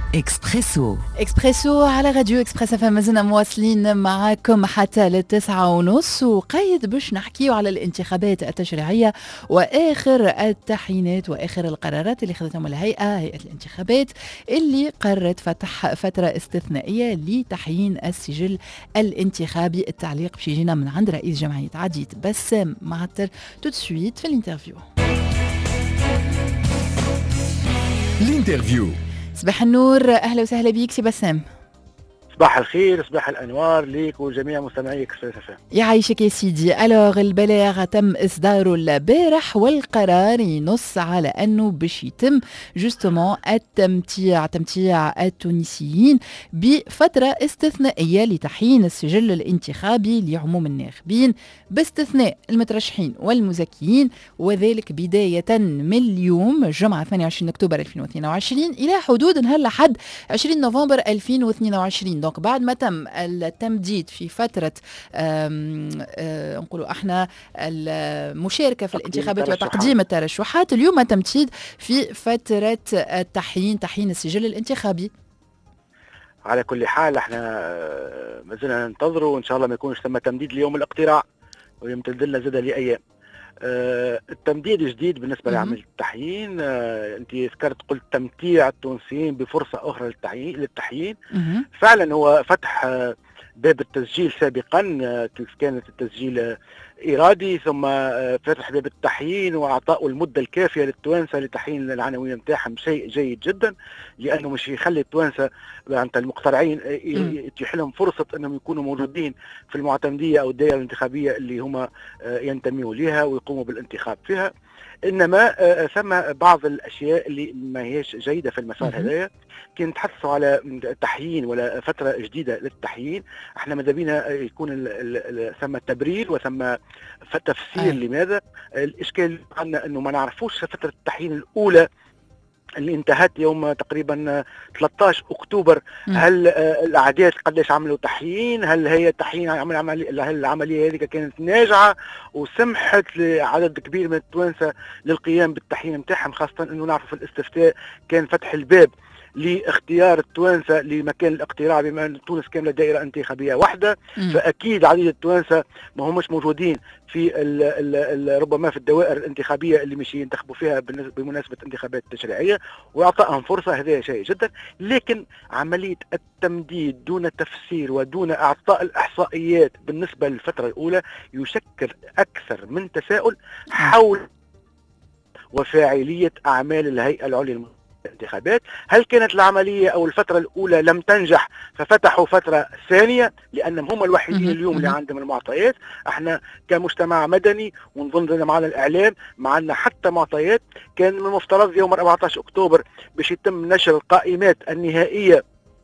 إكسبريسو على راديو إكسبريس FM. مازلنا مواصلين معاكم حتى ل9:30 وقيد باش نحكيو على الانتخابات التشريعية وآخر التحيينات وآخر القرارات اللي خذتهم هيئة الانتخابات اللي قررت فتح فترة استثنائية لتحيين السجل الانتخابي. التعليق باش يجينا من عند رئيس جمعية عديد بسام معتر تو سويت في الانترفيو. صباح النور، أهلا وسهلا بيك سي بسام. صباح الخير، صباح الأنوار ليك وجميع مستمعي إكسبريس FM. يعيشك يا سيدي. ألوغ البلاغ تم إصداره البارح والقرار ينص على أنه باش يتم جوستومون تمتيع التونسيين بفترة استثنائية لتحيين السجل الانتخابي لعموم الناخبين باستثناء المترشحين والمزكيين، وذلك بداية من اليوم الجمعة 22 أكتوبر 2022 إلى حدود نهار لحد 20 نوفمبر 2022. دونك بعد ما تم التمديد في فترة نقولوا احنا المشاركة في الانتخابات وتقديم الترشحات، اليوم تمديد في فترة تحيين السجل الانتخابي. على كل حال احنا ما زلنا ننتظر وان شاء الله ما يكونش ثم تمديد ليوم الاقتراع ويمتد لنا زاد لأيام. التمديد جديد بالنسبة لعملية التحيين. انت ذكرت قلت تمتيع التونسيين بفرصة أخرى للتحيين. فعلا هو فتح باب التسجيل سابقا كيف كانت التسجيل إرادي، ثم فتح باب التحيين وأعطاء المدة الكافية للتوانسة لتحيين العناوين نتاعهم. شيء جيد جدا، لأنه مش يخلي التوانسة المقترعين يتيح لهم فرصة أنهم يكونوا موجودين في المعتمدية أو الدائرة الانتخابية اللي هم ينتميوا لها ويقوموا بالانتخاب فيها. إنما ثم بعض الأشياء اللي ما هيش جيدة في المسار هذايا. كي نتحدثوا على تحيين ولا فترة جديدة للتحيين، احنا ماذا بينا يكون ثم تبرير وثم تفسير لماذا. الإشكال عندنا أنه ما نعرفوش فترة التحيين الأولى اللي انتهت يوم تقريبا 13 أكتوبر. هل الأعداد قديش عملوا تحيين؟ هل هي تحيين هل العملية هذه كانت ناجعة وسمحت لعدد كبير من التوانسة للقيام بالتحيين متاعهم، خاصة أنه نعرف في الاستفتاء كان فتح الباب لاختيار التوانسة لمكان الاقتراع، بما أن تونس كاملة دائرة انتخابية واحدة. فأكيد عديد التوانسة ما همش موجودين في ربما في الدوائر الانتخابية اللي مش ينتخبوا فيها بمناسبة الانتخابات التشريعية، وإعطائهم فرصة. هذا شيء جدا. لكن عملية التمديد دون تفسير ودون إعطاء الإحصائيات بالنسبة للفترة الأولى يشكل أكثر من تساؤل حول وفاعلية أعمال الهيئة العليا الانتخابات. هل كانت العملية أو الفترة الأولى لم تنجح ففتحوا فترة ثانية لأنهم هم الوحيدين اليوم اللي عندهم المعطيات؟ احنا كمجتمع مدني ونظن معنا الإعلام معنا حتى معطيات. كان من المفترض يوم 14 أكتوبر باش يتم نشر القائمات النهائية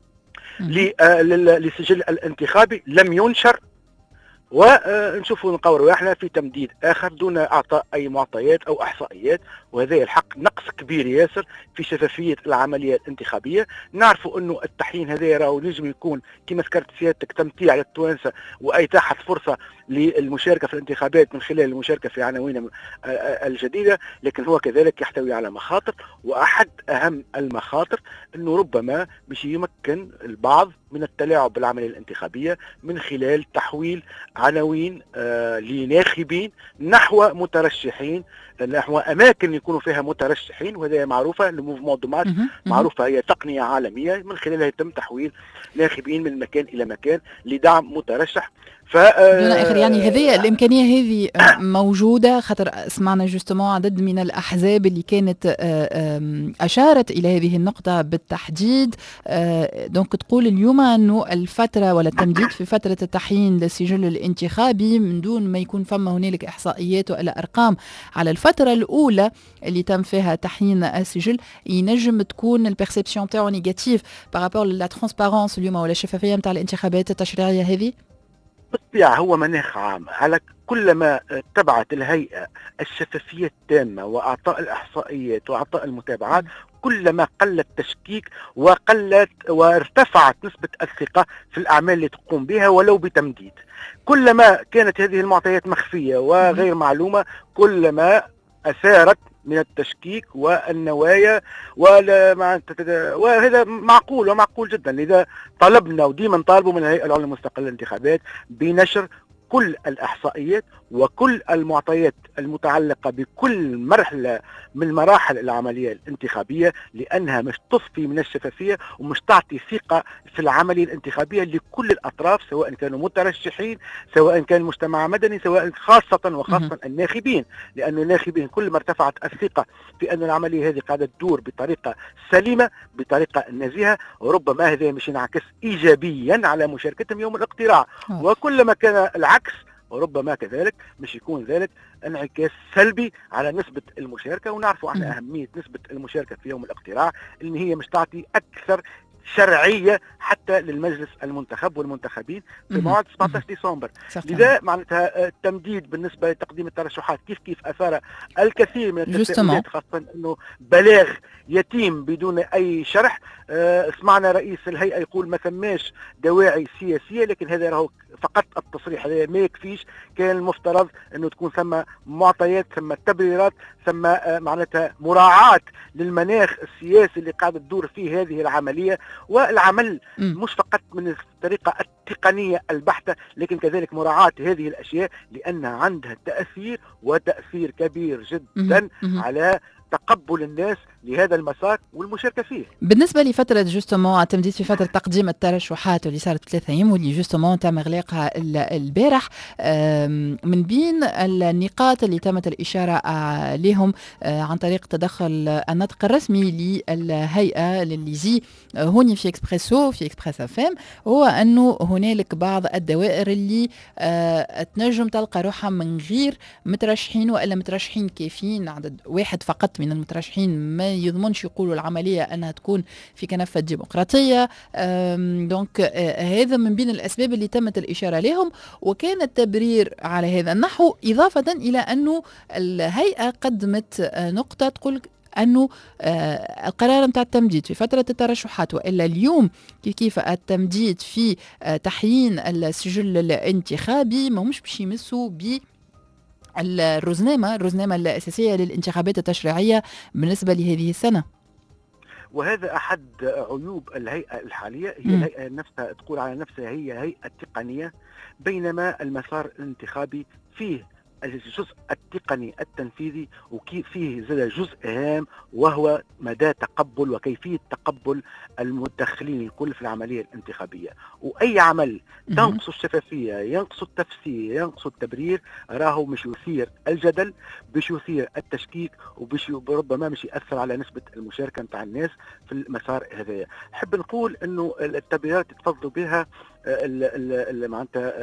للسجل الانتخابي، لم ينشر. ونشوفوا نقوروا احنا في تمديد اخر دون اعطاء اي معطيات او احصائيات، وهذا الحق نقص كبير ياسر في شفافيه العمليه الانتخابيه. نعرفوا انه التحيين هذا راهو نجم يكون كما ذكرت سيادتك تمتيع للتوانسه واتاحه فرصه للمشاركه في الانتخابات من خلال المشاركه في عناوين الجديده، لكن هو كذلك يحتوي على مخاطر. واحد اهم المخاطر انه ربما باش يمكن البعض من التلاعب بالعمليه الانتخابيه من خلال تحويل عناوين لناخبين نحو مترشحين، نحو اماكن يكونوا فيها مترشحين. وهذا معروفه الموفمون دو مارش، معروفه هي تقنيه عالميه من خلالها يتم تحويل ناخبين من مكان الى مكان لدعم مترشح. دون آخر يعني هذه الإمكانية هذه موجودة، خاطر سمعنا جوستمون عدد من الأحزاب اللي كانت أشارت إلى هذه النقطة بالتحديد. دونك تقول اليوم أنه الفترة ولا التمديد في فترة التحيين للسجل الانتخابي من دون ما يكون فما هنالك إحصائيات ولا أرقام على الفترة الأولى اللي تم فيها تحيين السجل، ينجم تكون البرسبسيون تاعو نيجاتيف بارابور لا ترانسبارونس اليوم ولا الشفافية نتاع الانتخابات التشريعية هذه. بالطبيعة هو مناخ عام. على كلما اتبعت الهيئة الشفافية التامة وأعطاء الإحصائيات وأعطاء المتابعات كلما قل التشكيك وقلت وارتفعت نسبة الثقة في الأعمال اللي تقوم بها ولو بتمديد. كلما كانت هذه المعطيات مخفية وغير معلومة كلما أثارت من التشكيك والنوايا، وهذا معقول ومعقول جدا. لذا طلبنا وديما طالبوا من الهيئة العليا المستقلة للانتخابات بنشر كل الإحصائيات وكل المعطيات المتعلقة بكل مرحلة من مراحل العملية الانتخابية، لأنها مش تضفي من الشفافية ومش تعطي ثقة في العملية الانتخابية لكل الأطراف، سواء كانوا مترشحين، سواء كان مجتمع مدني، سواء وخاصة الناخبين. لأن الناخبين كل ما ارتفعت الثقة في أن العملية هذه قاعدة تدور بطريقة سليمة بطريقة نزيهة، وربما هذا مش ينعكس إيجابيا على مشاركتهم يوم الاقتراع. وكلما كان العكس وربما كذلك مش يكون ذلك انعكاس سلبي على نسبة المشاركة. ونعرفوا احنا أهمية نسبة المشاركة في يوم الاقتراع، ان هي مش تعطي أكثر شرعية حتى للمجلس المنتخب والمنتخبين في موعد 17 ديسمبر. لذا معناتها التمديد بالنسبة لتقديم الترشحات كيف أثار الكثير من التساؤلات، خاصة أنه بلاغ يتيم بدون أي شرح. سمعنا رئيس الهيئة يقول ما ثماش دواعي سياسية، لكن هذا راهو فقط التصريح، هذا ما يكفيش. كان المفترض أنه تكون ثم معطيات، ثم تبريرات، ثم معناتها مراعاة للمناخ السياسي اللي قاعد تدور فيه هذه العملية، والعمل مش فقط من الطريقة التقنية البحتة، لكن كذلك مراعاة هذه الأشياء لأنها عندها تأثير وتأثير كبير جدا على تقبل الناس لهذا المسار والمشاركة فيه. بالنسبة لفترة جوستومون التمديد في فترة تقديم الترشحات واللي صارت بثلاثة أيام واللي جوستومون تم إغلاقها البارح، من بين النقاط اللي تمت الإشارة لهم عن طريق تدخل النطق الرسمي للهيئة لليزي هوني في إكسبريسو في إكسبريس FM، هو أنه هنالك بعض الدوائر اللي تنجم تلقى روحها من غير مترشحين وإلا مترشحين كافيين، عدد واحد فقط من المترشحين ما يضمنش يقولوا العملية أنها تكون في كنفة ديمقراطية. دونك هذا من بين الأسباب اللي تمت الإشارة لهم، وكان التبرير على هذا النحو إضافة إلى أنه الهيئة قدمت نقطة تقول أنه القرار متاع التمديد في فترة الترشحات وإلا اليوم كيف التمديد في تحيين السجل الانتخابي ما مش باش يمسوا ب الرزنامة الأساسية للانتخابات التشريعية بالنسبة لهذه السنة. وهذا أحد عيوب الهيئة الحالية، هي الهيئة نفسها تقول على نفسها هي هيئة تقنية، بينما المسار الانتخابي فيه الجزء التقني التنفيذي، وكيف فيه زاد جزء هام وهو مدى تقبل وكيفية تقبل المتدخلين الكل في العملية الانتخابية. وأي عمل تنقص الشفافية، ينقص التفسير، ينقص التبرير، راهو مش يثير الجدل، مش يثير التشكيك، وبش ربما مش يأثر على نسبة المشاركة متاع الناس في المسار هذا. حب نقول أنه التبريرات تفضلوا بها معناتها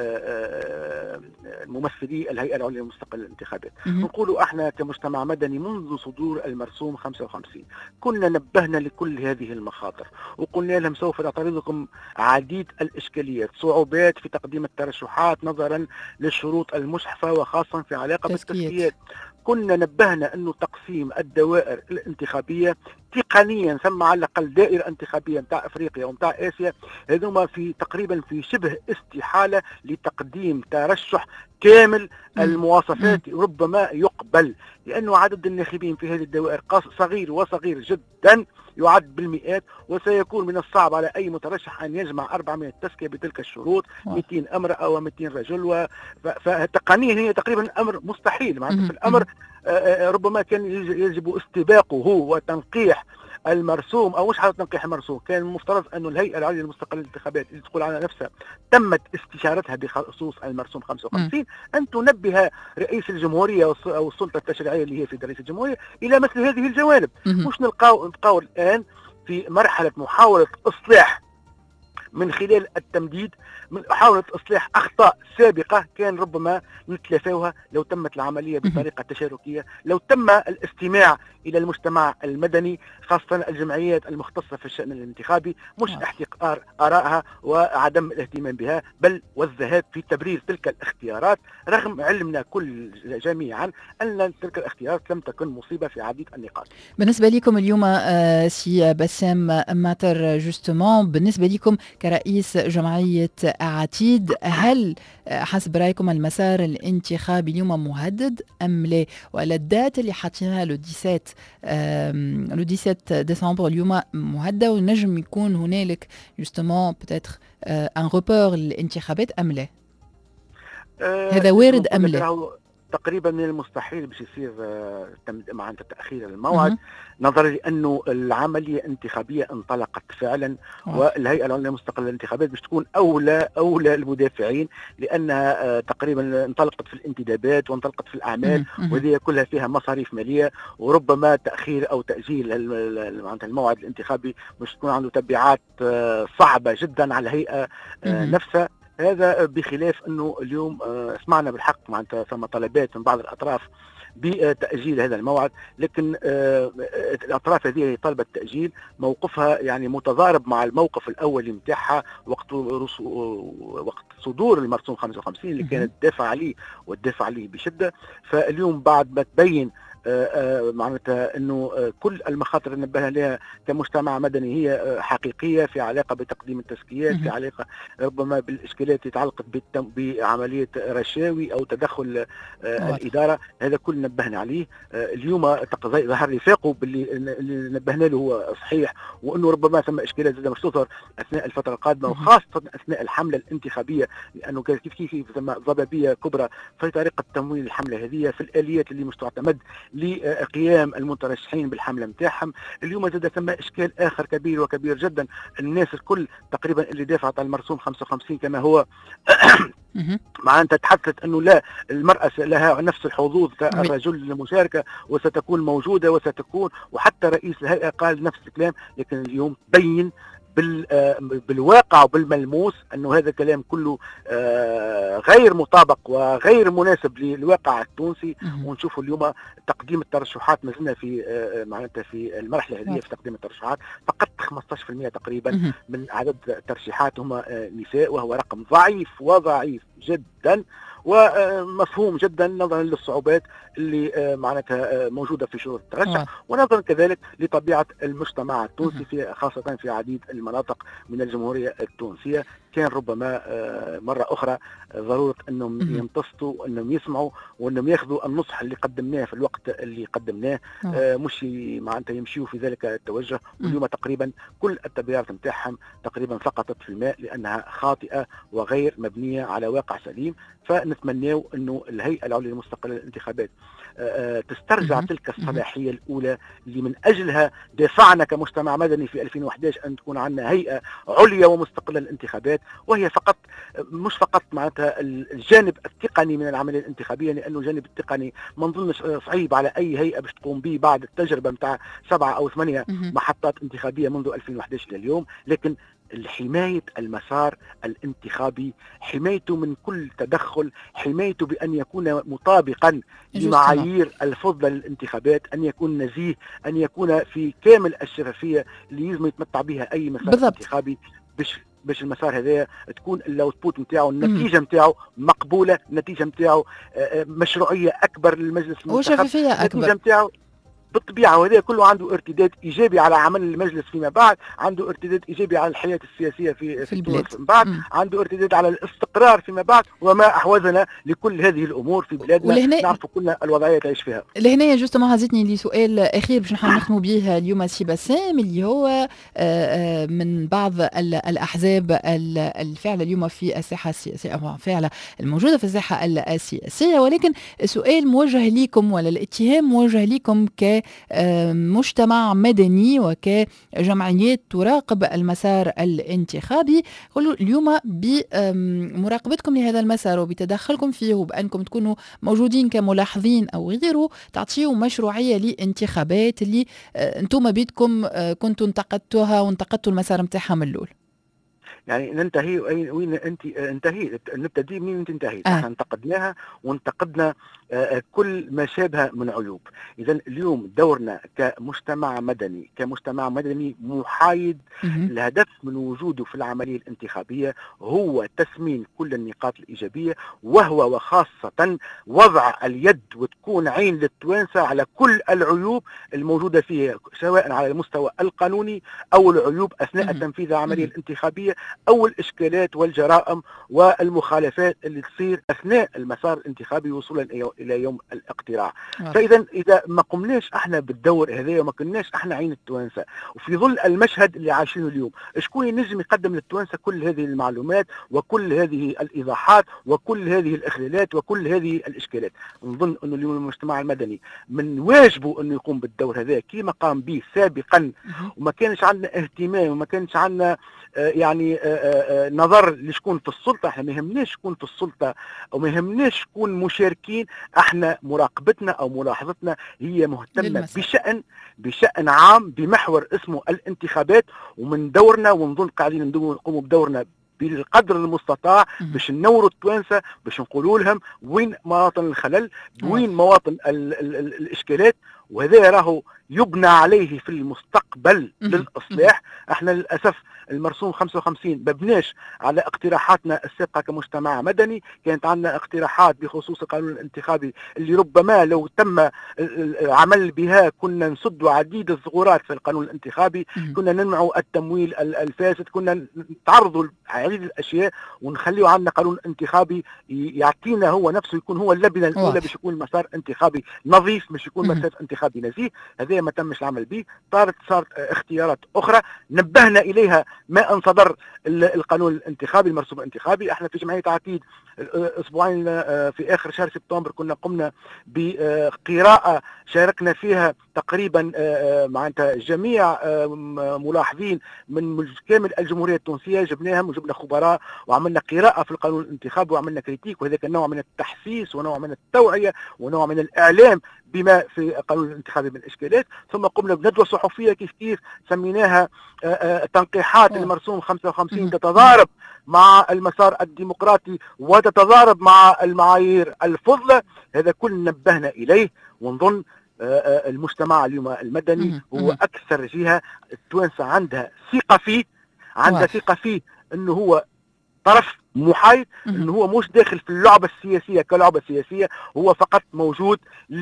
ممثلي الهيئة العليا المستقلة للانتخابات. نقولوا احنا كمجتمع مدني منذ صدور المرسوم 55 كنا نبهنا لكل هذه المخاطر، وقلنا لهم سوف نعترضكم عديد الإشكاليات، صعوبات في تقديم الترشحات نظرا للشروط المشحفة وخاصة في علاقة بالتزكيات. كنا نبهنا أنه تقسيم الدوائر الانتخابية تقنيا، ثم على الأقل دائرة انتخابية متاع أفريقيا ومتاع آسيا، هذوما في تقريبا في شبه استحالة لتقديم ترشح كامل المواصفات ربما يقبل، لأنه عدد الناخبين في هذه الدوائر صغير وصغير جدا يعد بالمئات، وسيكون من الصعب على أي مترشح أن يجمع 400 تزكية بتلك الشروط، 200 امرأة و200 رجل، فتقنيا هي تقريبا أمر مستحيل. معناتها في الأمر ربما كان يجب استباقه وتنقيح المرسوم، او مش حتى تنقيح المرسوم، كان المفترض انه الهيئه العليا المستقله للانتخابات اللي تقول على نفسها تمت استشارتها بخصوص المرسوم 55 ان تنبه رئيس الجمهوريه او السلطه التشريعيه اللي هي في رئيس الجمهوريه الى مثل هذه الجوانب. مش نلقاو الان في مرحله محاوله اصلاح من خلال التمديد، من محاولة إصلاح أخطاء سابقة كان ربما نتلافاها لو تمت العملية بطريقة تشاركية، لو تم الاستماع إلى المجتمع المدني، خاصة الجمعيات المختصة في الشأن الانتخابي، مش احتقار آرائها وعدم الاهتمام بها، بل والذهاب في تبرير تلك الاختيارات، رغم علمنا كل جميعا أن تلك الاختيارات لم تكن مصيبة في عديد النقاط. بالنسبة لكم اليوم سي بسام ماتر جوستومون، بالنسبة لكم كرئيس جمعية عتيد، هل حسب رأيكم المسار الانتخابي اليوم مهدد أم لا؟ ولا الدات اللي حاطينها لو 17 ديسمبر اليوم مهدد ونجم يكون هنالك justement peut-être un report للانتخابات أم لا؟ هذا وارد أم لا؟ تقريبا من المستحيل باش يصير معناتها تاخير الموعد، نظرا لانه العمليه الانتخابيه انطلقت فعلا، والهيئه العليا للمستقله للانتخابات باش تكون اولى المدافعين، لانها تقريبا انطلقت في الانتدابات وانطلقت في الاعمال، وهذه كلها فيها مصاريف ماليه، وربما تاخير او تاجيل معناتها الموعد الانتخابي باش تكون عنده تبعات صعبه جدا على الهيئه نفسها. هذا بخلاف انه اليوم سمعنا بالحق معناتها ثم طلبات من بعض الاطراف بتاجيل هذا الموعد، لكن الاطراف هذه اللي طلبت التاجيل موقفها يعني متضارب مع الموقف الاولي نتاعها وقت صدور المرسوم 55 اللي كانت تدافع عليه والدافع عليه بشده. فاليوم بعد ما تبين معناتها انه كل المخاطر اللي نبهنا لها كمجتمع مدني هي حقيقيه في علاقه بتقديم التزكيات، في علاقه ربما بالاشكالات اللي تعلقت بعمليه رشاوي او تدخل الاداره، هذا كل نبهنا عليه. اليوم ظهر رفاقه اللي نبهنا له هو صحيح، وانه ربما ثم اشكالات زادة مش تظهر اثناء الفتره القادمه، وخاصه اثناء الحمله الانتخابيه، لانه كيف ثم ضبابيه كبرى في طريقه تمويل الحمله هذه، في الاليات اللي مش تعتمد لقيام المترشحين بالحمله نتاعهم. اليوم زاد ثم اشكال اخر كبير وكبير جدا، الناس الكل تقريبا اللي دافعت على المرسوم 55 كما هو معناتها تحدثت انه لا، المراه لها نفس الحظوظ كالرجل للمشاركه وستكون موجوده وستكون، وحتى رئيس الهيئه قال نفس الكلام، لكن اليوم بين بالواقع وبالملموس انه هذا الكلام كله غير مطابق وغير مناسب للواقع التونسي. ونشوفوا اليوم تقديم الترشحات ما زلنا في معناتها في المرحله هذه في تقديم الترشحات فقط 15% تقريبا من عدد الترشيحات هم نساء، وهو رقم ضعيف وضعيف جدا ومفهوم جدا نظرا للصعوبات اللي معناتها موجوده في شروط الترشح، ونظرا كذلك لطبيعه المجتمع التونسي في خاصه في عديد المناطق من الجمهوريه التونسيه. كان ربما مره اخرى ضروره انهم يمتصوا وانهم يسمعوا وانهم ياخذوا النصح اللي قدمناه في الوقت اللي قدمناه، مش معناتها يمشيوا في ذلك التوجه. واليوم تقريبا كل التبريرات نتاعهم تقريبا سقطت في الماء لانها خاطئه وغير مبنيه على واقع سليم. فنتمناو انه الهيئه العليا للمستقله للانتخابات تسترجع تلك الصلاحيه الاولى اللي من اجلها دافعنا كمجتمع مدني في 2011 ان تكون عندنا هيئه عليا ومستقله للانتخابات، وهي فقط مش فقط معناتها الجانب التقني من العمليه الانتخابيه، لانه الجانب التقني ما نظنش صعيب على اي هيئه باش تقوم به بعد التجربه نتاع 7 أو 8 محطات انتخابيه منذ 2011 الى اليوم، لكن حماية المسار الانتخابي، حمايته من كل تدخل، حمايته بأن يكون مطابقا لمعايير الفضل للانتخابات، أن يكون نزيه، أن يكون في كامل الشفافية اللي لازم يتمتع بها أي مسار بالضبط. انتخابي باش المسار هذا تكون الاوتبوت نتاعو، النتيجه نتاعو مقبوله، النتيجه نتاعو مشروعيه اكبر للمجلس المنتخب، وشفافيه اكبر، النتيجه نتاعو بالطبيعه، وهذا كله عنده ارتداد ايجابي على عمل المجلس فيما بعد، عنده ارتداد ايجابي على الحياه السياسيه في البلاد فيما بعد، عنده ارتداد على الاستقرار فيما بعد، وما احوزنا لكل هذه الامور في بلادنا نعرف كلنا الوضعيه تعيش فيها. لهنا جوستومون هزتني لسؤال اخير باش نحاول نختموا به اليوم سي بسام، اللي هو من بعض الاحزاب الفعل اليوم في الساحه السياسيه، فعلا الموجوده في الساحه السياسيه، ولكن السؤال موجه لكم ولا الاتهام موجه لكم كمجتمع مدني وكجمعيات تراقب المسار الانتخابي. قولوا اليوم بمراقبتكم لهذا المسار وبتدخلكم فيه وبأنكم تكونوا موجودين كملاحظين أو غيره، تعطيوا مشروعية لانتخابات اللي انتم بيدكم كنتوا انتقدتوها وانتقدتوا المسار متاعها من الأول. يعني ننتهي وين انت انتهيت، نبتدي منين انت انتهيت. احنا انتقدناها وانتقدنا كل ما شابه من عيوب. إذا اليوم دورنا كمجتمع مدني محايد، الهدف من وجوده في العملية الانتخابية هو تسمين كل النقاط الإيجابية، وهو وخاصة وضع اليد وتكون عين للتوانسة على كل العيوب الموجودة فيها، سواء على المستوى القانوني أو العيوب أثناء تنفيذ العملية الانتخابية أو الإشكالات والجرائم والمخالفات اللي تصير أثناء المسار الانتخابي وصولا إلى يوم الاقتراع. فإذا إذا ما قمناش احنا بالدور هذا وما كناش احنا عين التوانسة وفي ظل المشهد اللي عايشينه اليوم، شكون ينجم يقدم للتوانسة كل هذه المعلومات وكل هذه الإيضاحات وكل هذه الإخلالات وكل هذه الإشكالات؟ نظن أن اليوم المجتمع المدني من واجبه أنه يقوم بالدور هذا كما قام به سابقا، وما كانش عندنا اهتمام وما كانش عندنا يعني نظر لشكون في السلطة. احنا ما يهمناش شكون في السلطة او ما يهمناش شكون مشاركين، احنا مراقبتنا او ملاحظتنا هي مهتمة بشأن عام بمحور اسمه الانتخابات، ومن دورنا ونظن قاعدين نقوم بدورنا بالقدر المستطاع باش ننوروا التوانسه، باش نقولوا لهم وين مواطن الخلل، وين مواطن الاشكالات، وهذا راهو يبنى عليه في المستقبل للاصلاح. احنا للاسف المرسوم 55 مبناش على اقتراحاتنا السابقه كمجتمع مدني، كانت عندنا اقتراحات بخصوص القانون الانتخابي اللي ربما لو تم العمل بها كنا نسد عديد الثغرات في القانون الانتخابي، كنا نمنع التمويل الفاسد، كنا نتعرضوا عديد الاشياء ونخليه عندنا قانون انتخابي يعطينا هو نفسه، يكون هو اللبنه الاولى باش يكون مسار انتخابي نظيف، مش يكون مسار انتخابي نزيه. هذا ما تمش العمل به، صارت اختيارات اخرى نبهنا اليها ما ان صدر القانون الانتخابي المرسوم الانتخابي. احنا في جمعيه عتيد اسبوعين في اخر شهر سبتمبر كنا قمنا بقراءه شاركنا فيها تقريبا معناتها جميع ملاحظين من كامل الجمهوريه التونسيه، جبناهم وجبنا خبراء وعملنا قراءه في القانون الانتخابي وعملنا كريتيك، وهذا كان نوع من التحسيس ونوع من التوعيه ونوع من الاعلام بما في القانون الانتخابي من الاشكالات. ثم قمنا بندوه صحفيه كيف سميناها تنقيحات المرسوم 55 تتضارب مع المسار الديمقراطي وتتضارب مع المعايير الفضلة. هذا كل نبهنا إليه، ونظن المجتمع اليوم المدني هو أكثر جهة التوانسة عندها ثقة فيه أنه هو طرف محايد، أنه هو مش داخل في اللعبة السياسية كلعبة سياسية، هو فقط موجود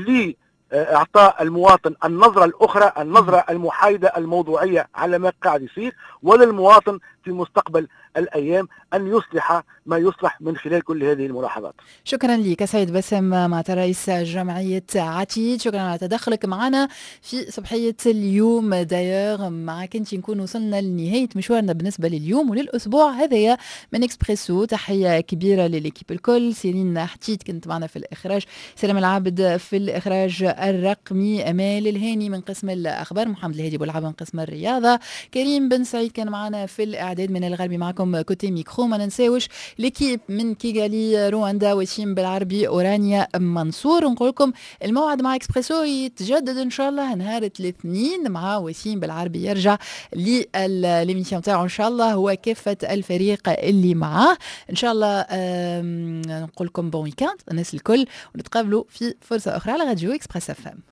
إعطاء المواطن النظرة الأخرى، النظرة المحايدة الموضوعية على ما قاعد يصير، وللمواطن في مستقبل الأيام أن يصلح ما يصلح من خلال كل هذه الملاحظات. شكرا لك سيد باسم معت رئيس جمعية عتيد، شكرا على تدخلك معنا في صبحية اليوم. داير معك انت نكون وصلنا لنهاية مشوارنا بالنسبة لليوم وللأسبوع هذايا من إكسبريسو. تحية كبيرة للإكيب الكل، سيرين حتيت كنت معنا في الإخراج، سلام العابد في الإخراج الرقمي، أمال الهاني من قسم الأخبار، محمد الهادي بولعب من قسم الرياضة، كريم بن سعيد كان معنا في الإعداد، من الغربي معكم كوتي ميكرو. ما ننساوش ليكيب من كيغالي رواندا وسيم بالعربي أورانيا منصور. نقول لكم الموعد مع إكسبريسو يتجدد إن شاء الله نهار الاثنين مع وسيم بالعربي، يرجع للميسيون تاعو إن شاء الله هو كافة الفريق اللي معاه إن شاء الله. نقول لكم بون ويكاند الناس الكل، ونتقابلوا في فرصة أخرى على راديو إكسبريس FM.